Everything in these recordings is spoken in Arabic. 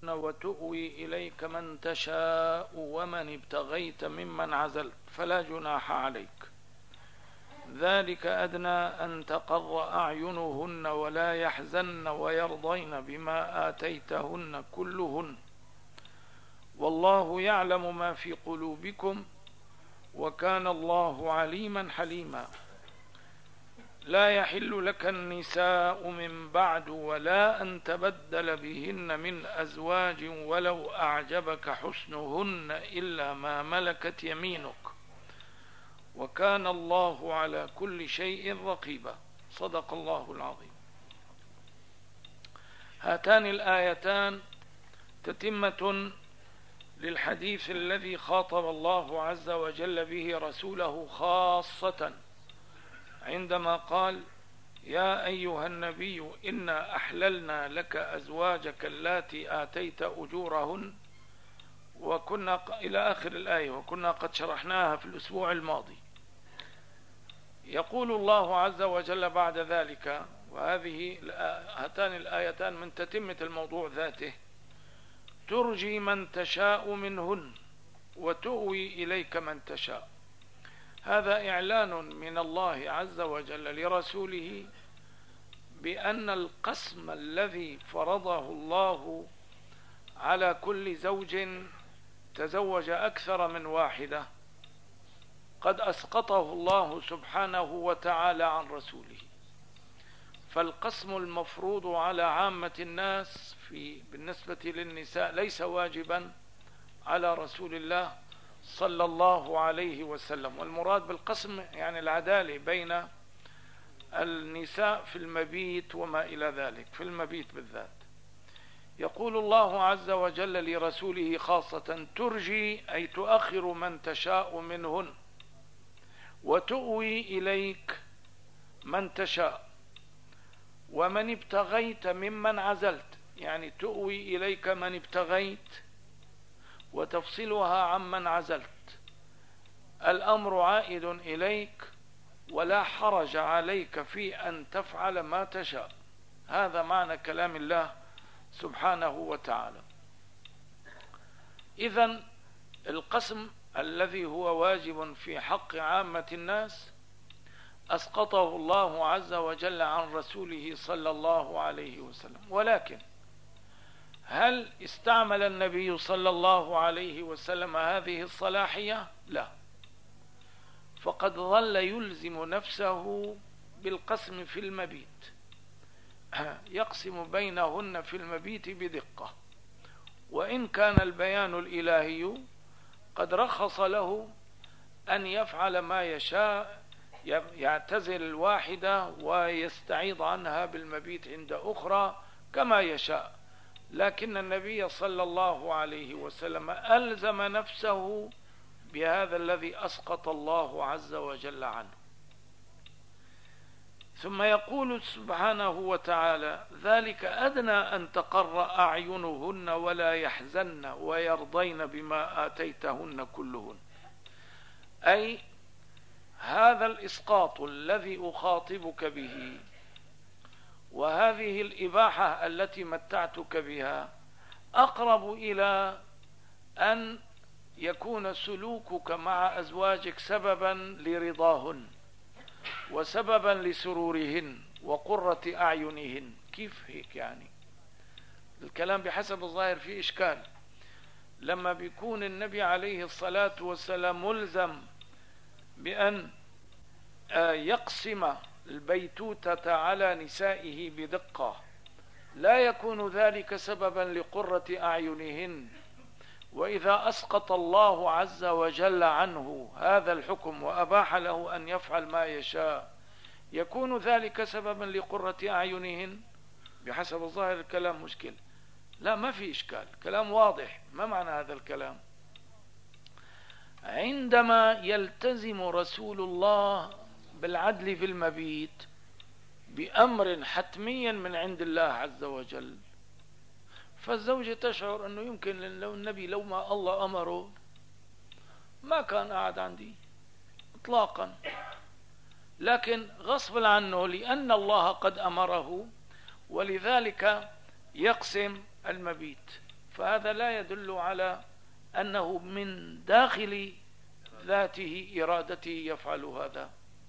وتؤوي إليك من تشاء ومن ابتغيت ممن عزلت فلا جناح عليك. ذلك أدنى أن تقر أعينهن ولا يحزن ويرضين بما آتيتهن كلهن، والله يعلم ما في قلوبكم وكان الله عليما حليما. لا يحل لك النساء من بعد ولا أن تبدل بهن من أزواج ولو أعجبك حسنهن إلا ما ملكت يمينك وكان الله على كل شيء رقيبا. صدق الله العظيم. هاتان الآيتان تتمة للحديث الذي خاطب الله عز وجل به رسوله خاصة عندما قال: يا أيها النبي إنا أحللنا لك أزواجك اللاتي آتيت أجورهن، وكنا إلى آخر الآية، وكنا قد شرحناها في الأسبوع الماضي. يقول الله عز وجل بعد ذلك، هاتان الآيتان من تتمة الموضوع ذاته: ترجي من تشاء منهن وتؤوي إليك من تشاء. هذا إعلان من الله عز وجل لرسوله بأن القسم الذي فرضه الله على كل زوج تزوج أكثر من واحدة قد أسقطه الله سبحانه وتعالى عن رسوله. فالقسم المفروض على عامة الناس بالنسبة للنساء ليس واجبا على رسول الله صلى الله عليه وسلم. والمراد بالقسم يعني العدالة بين النساء في المبيت وما إلى ذلك، في المبيت بالذات. يقول الله عز وجل لرسوله خاصة: ترجي أي تؤخر من تشاء منهن، وتؤوي إليك من تشاء، ومن ابتغيت ممن عزلت، يعني تؤوي إليك من ابتغيت وتفصلها عمن عزلت. الأمر عائد إليك ولا حرج عليك في أن تفعل ما تشاء. هذا معنى كلام الله سبحانه وتعالى. إذن القسم الذي هو واجب في حق عامة الناس أسقطه الله عز وجل عن رسوله صلى الله عليه وسلم. ولكن هل استعمل النبي صلى الله عليه وسلم هذه الصلاحية؟ لا، فقد ظل يلزم نفسه بالقسم في المبيت، يقسم بينهن في المبيت بدقة، وإن كان البيان الإلهي قد رخص له أن يفعل ما يشاء، يعتزل الواحدة ويستعيض عنها بالمبيت عند أخرى كما يشاء. لكن النبي صلى الله عليه وسلم ألزم نفسه بهذا الذي أسقط الله عز وجل عنه. ثم يقول سبحانه وتعالى: ذلك أدنى أن تقر أعينهن ولا يحزن ويرضين بما آتيتهن كلهن. أي هذا الإسقاط الذي أخاطبك به وهذه الإباحة التي متعتك بها أقرب إلى أن يكون سلوكك مع أزواجك سببا لرضاهن وسببا لسرورهن وقرة أعينهن. كيف هيك يعني؟ الكلام بحسب الظاهر فيه إشكال. لما بيكون النبي عليه الصلاة والسلام ملزم بأن يقسم البيتوتة على نسائه بدقة، لا يكون ذلك سببا لقرة أعينهن. وإذا أسقط الله عز وجل عنه هذا الحكم وأباح له أن يفعل ما يشاء، يكون ذلك سببا لقرة أعينهن؟ بحسب الظاهر الكلام مشكل. لا، ما في إشكال، كلام واضح. ما معنى هذا الكلام؟ عندما يلتزم رسول الله بالعدل في المبيت بأمر حتميا من عند الله عز وجل، فالزوجة تشعر أنه يمكن لو النبي لو ما الله أمره ما كان قاعد عندي إطلاقا، لكن غصب عنه لأن الله قد أمره، ولذلك يقسم المبيت. فهذا لا يدل على أنه من داخل ذاته إرادته يفعل هذا.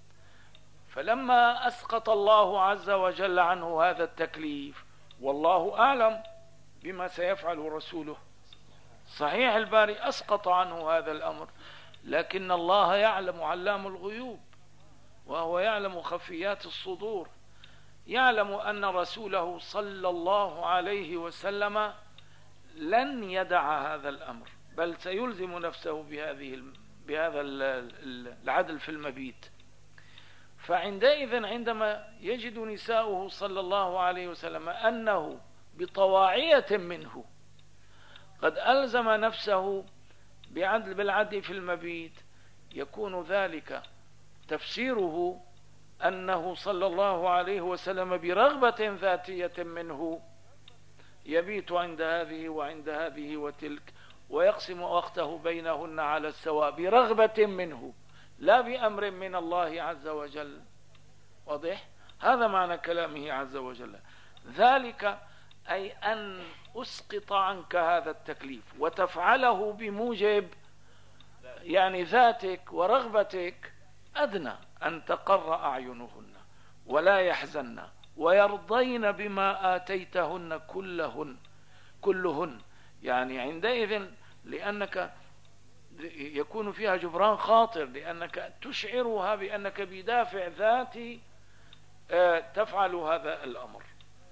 فلما أسقط الله عز وجل عنه هذا التكليف، والله أعلم بما سيفعل رسوله، صحيح الباري أسقط عنه هذا الأمر، لكن الله يعلم علام الغيوب، وهو يعلم خفيات الصدور، يعلم أن رسوله صلى الله عليه وسلم لن يدع هذا الأمر، بل سيلزم نفسه بهذا العدل في المبيت. فعندئذ عندما يجد نساؤه صلى الله عليه وسلم أنه بطواعية منه قد ألزم نفسه بالعدل في المبيت، يكون ذلك تفسيره أنه صلى الله عليه وسلم برغبة ذاتية منه يبيت عند هذه وعند هذه وتلك، ويقسم وقته بينهن على السواء برغبة منه، لا بأمر من الله عز وجل. واضح؟ هذا معنى كلامه عز وجل. ذلك أي أن أسقط عنك هذا التكليف وتفعله بموجب يعني ذاتك ورغبتك، أدنى أن تقر أعينهن ولا يحزن ويرضين بما آتيتهن كلهن، يعني عندئذ لأنك يكون فيها جبران خاطر، لأنك تشعرها بأنك بدافع ذاتي تفعل هذا الأمر.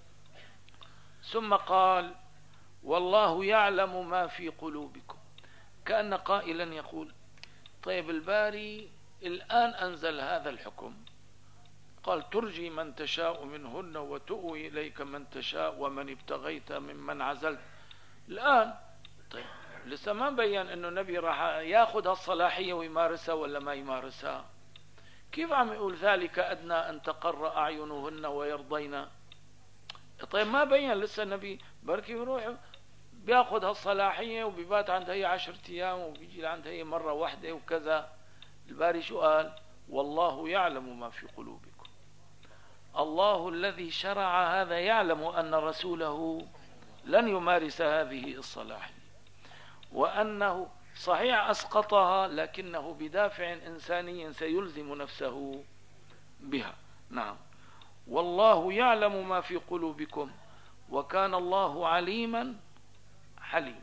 ثم قال والله يعلم ما في قلوبكم، كأن قائلا يقول طيب الباري الآن أنزل هذا الحكم، قال ترجي من تشاء منهن وتؤوي إليك من تشاء ومن ابتغيت ممن عزلت. الآن طيب لسه ما بيّن أنه النبي راح ياخذ هالصلاحية ويمارسها ولا ما يمارسها، كيف عم يقول ذلك أدنى أن تقر أعينهن ويرضين؟ طيب ما بيّن لسه النبي، بركي يروح بياخذ هالصلاحية وبيبات عند هي 10 أيام وبيجي عند هي مرة واحدة وكذا. الباري شو قال؟ والله يعلم ما في قلوبكم. الله الذي شرع هذا يعلم أن رسوله لن يمارس هذه الصلاحية، وأنه صحيح أسقطها لكنه بدافع إنساني سيلزم نفسه بها. نعم، والله يعلم ما في قلوبكم وكان الله عليما حليما.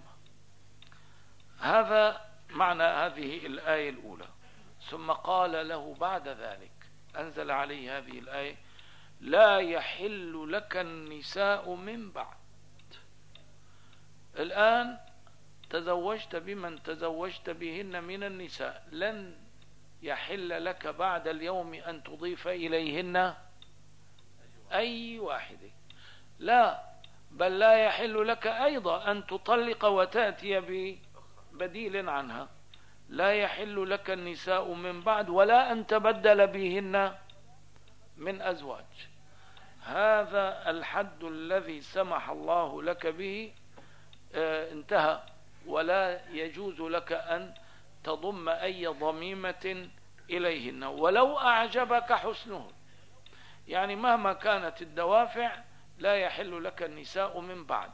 هذا معنى هذه الآية الأولى. ثم قال له بعد ذلك، أنزل عليه هذه الآية: لا يحل لك النساء من بعد. الآن تزوجت بمن تزوجت بهن من النساء، لن يحل لك بعد اليوم أن تضيف إليهن أي واحدة، لا بل لا يحل لك أيضا أن تطلق وتأتي ببديل عنها. لا يحل لك النساء من بعد ولا أن تبدل بهن من أزواج. هذا الحد الذي سمح الله لك به انتهى، ولا يجوز لك أن تضم أي ضميمة إليهن ولو أعجبك حسنهن، يعني مهما كانت الدوافع لا يحل لك النساء من بعد.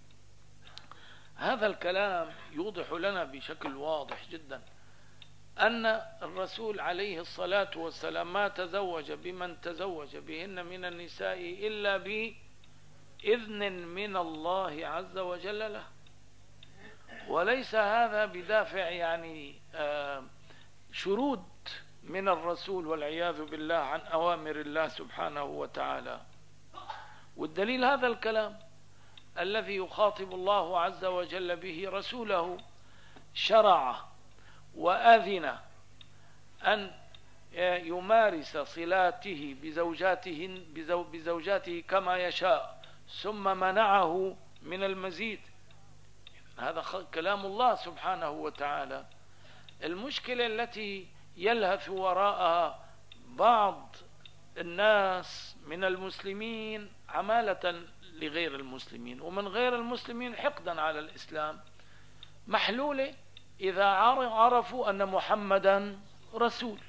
هذا الكلام يوضح لنا بشكل واضح جدا أن الرسول عليه الصلاة والسلام ما تزوج بمن تزوج بهن من النساء إلا بإذن من الله عز وجل له، وليس هذا بدافع يعني شرود من الرسول والعياذ بالله عن أوامر الله سبحانه وتعالى. والدليل هذا الكلام الذي يخاطب الله عز وجل به رسوله، شرع وأذن أن يمارس صلاته بزوجاته كما يشاء، ثم منعه من المزيد. هذا كلام الله سبحانه وتعالى. المشكلة التي يلهث وراءها بعض الناس من المسلمين عمالة لغير المسلمين ومن غير المسلمين حقدا على الإسلام، محلولة إذا عرفوا أن محمدا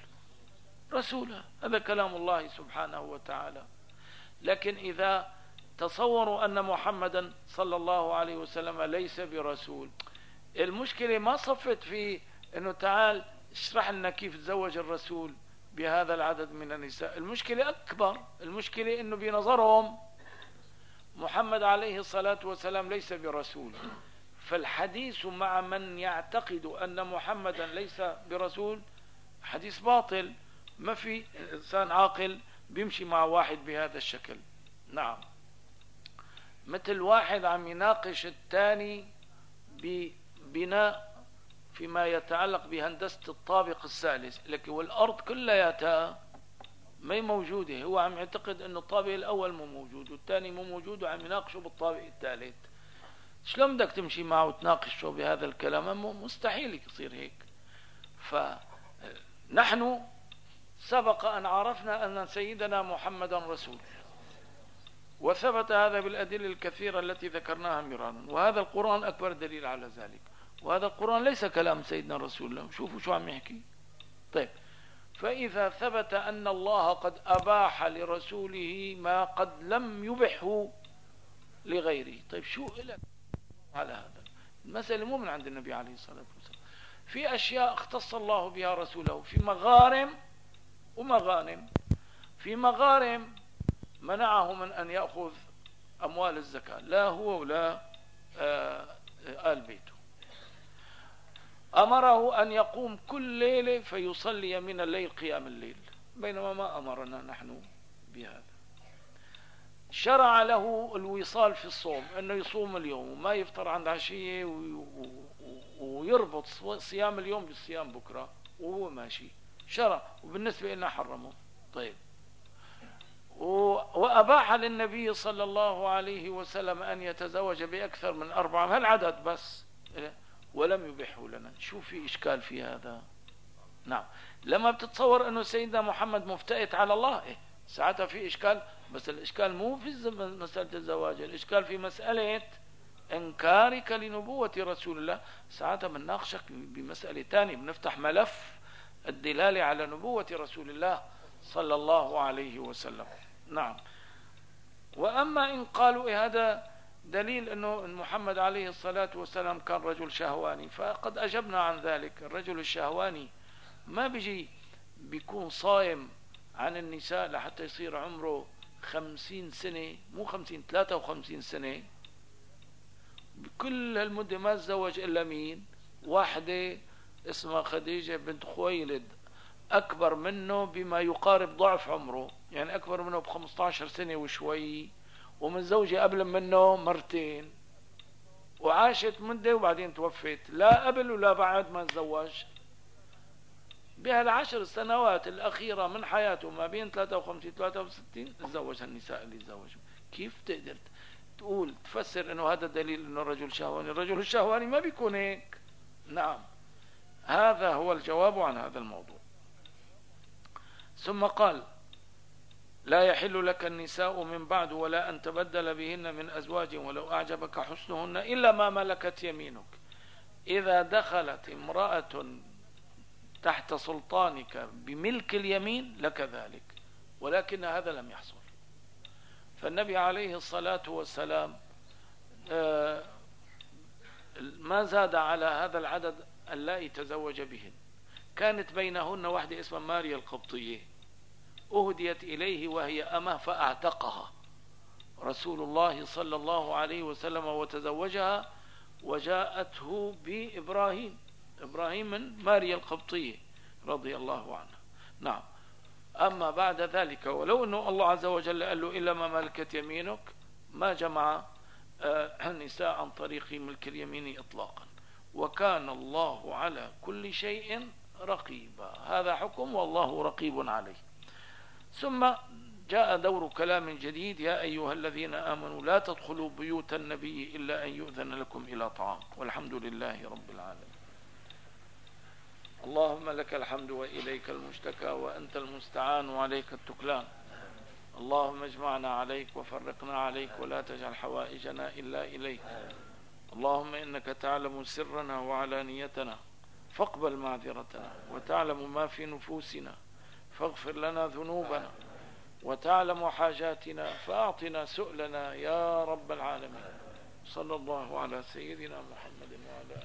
رسول. هذا كلام الله سبحانه وتعالى. لكن إذا تصوروا أن محمدا صلى الله عليه وسلم ليس برسول. المشكلة ما صفت في أنه تعال اشرح لنا كيف تزوج الرسول بهذا العدد من النساء. المشكلة أكبر، المشكلة أنه بنظرهم محمد عليه الصلاة والسلام ليس برسول. فالحديث مع من يعتقد أن محمدا ليس برسول حديث باطل. ما في إنسان عاقل بيمشي مع واحد بهذا الشكل. نعم، مثل واحد عم يناقش الثاني ببناء فيما يتعلق بهندسة الطابق الثالث، لكن والأرض كلها ما هي موجودة. هو عم يعتقد أن الطابق الأول مو موجود والثاني مو موجود، وعم يناقشه بالطابق الثالث. شلون بدك تمشي معه وتناقشه بهذا الكلام؟ مستحيل يصير هيك. فنحن سبق أن عرفنا أن سيدنا محمدا رسول، وثبت هذا بالأدلة الكثيرة التي ذكرناها مرارا، وهذا القرآن أكبر دليل على ذلك. وهذا القرآن ليس كلام سيدنا رسول الله. شوفوا شو عم يحكي. طيب، فإذا ثبت أن الله قد أباح لرسوله ما قد لم يبحه لغيره، طيب شو إلك على هذا؟ المسألة مو من عند النبي عليه الصلاة والسلام. في أشياء اختص الله بها رسوله، في مغارم ومغانم. في مغارم منعه من أن يأخذ أموال الزكاة، لا هو ولا آل بيته. أمره أن يقوم كل ليلة فيصلي من الليل قيام الليل، بينما ما أمرنا نحن بهذا. شرع له الوصال في الصوم، أنه يصوم اليوم وما يفطر عند عشية ويربط صيام اليوم بالصيام بكرة وهو ماشي. شرع، وبالنسبة لنا حرمه. طيب، وأباح للنبي صلى الله عليه وسلم أن يتزوج بأكثر من 4، هالعدد بس، ولم يبيحه لنا. شو في إشكال في هذا؟ نعم، لما بتتصور أنه سيدنا محمد مفتئت على الله، ساعتها في إشكال. بس الإشكال مو في مسألة الزواج، الإشكال في مسألة إنكارك لنبوة رسول الله. ساعتها بنناقشك بمسألة تانية، بنفتح ملف الدلالة على نبوة رسول الله صلى الله عليه وسلم. نعم. وأما إن قالوا هذا دليل أنه محمد عليه الصلاة والسلام كان رجل شهواني، فقد أجبنا عن ذلك. الرجل الشهواني ما بيجي بيكون صايم عن النساء لحتى يصير عمره 50 سنة، مو 50، 53 سنة. بكل هالمدة ما تزوج إلا مين؟ واحدة اسمها خديجة بنت خويلد، أكبر منه بما يقارب ضعف عمره، يعني أكبر منه ب15 سنة وشوي، ومتزوجة قبل منه مرتين، وعاشت مدة وبعدين توفت، لا قبل ولا بعد ما تزوج. بهال10 سنوات الأخيرة من حياته ما بين 53 63 تزوج النساء اللي تزوجوا. كيف تقدر تقول تفسر انه هذا دليل انه الرجل شهواني؟ الرجل الشهواني ما بيكون هيك. نعم، هذا هو الجواب عن هذا الموضوع. ثم قال: لا يحل لك النساء من بعد ولا أن تبدل بهن من أزواج ولو أعجبك حسنهن إلا ما ملكت يمينك. إذا دخلت امرأة تحت سلطانك بملك اليمين لك ذلك، ولكن هذا لم يحصل. فالنبي عليه الصلاة والسلام ما زاد على هذا العدد اللائي تزوج بهن. كانت بينهن واحدة اسمها ماريا القبطية، أهديت إليه وهي أمه فأعتقها رسول الله صلى الله عليه وسلم وتزوجها، وجاءته بإبراهيم، إبراهيم من ماريا القبطية رضي الله عنها. نعم. أما بعد ذلك، ولو أنه الله عز وجل قال له إلا ما ملكت يمينك، ما جمع النساء عن طريق ملك اليمين إطلاقا. وكان الله على كل شيء رقيبا، هذا حكم والله رقيب عليه. ثم جاء دور كلام جديد: يا أيها الذين آمنوا لا تدخلوا بيوت النبي إلا أن يؤذن لكم إلى طعام. والحمد لله رب العالمين. اللهم لك الحمد وإليك المشتكى وأنت المستعان وعليك التكلان. اللهم اجمعنا عليك وفرقنا عليك ولا تجعل حوائجنا إلا إليك. اللهم إنك تعلم سرنا وعلانيتنا فاقبل معذرتنا، وتعلم ما في نفوسنا فاغفر لنا ذنوبنا، وتعلم حاجاتنا فأعطنا سؤلنا يا رب العالمين. صلى الله على سيدنا محمد وعلى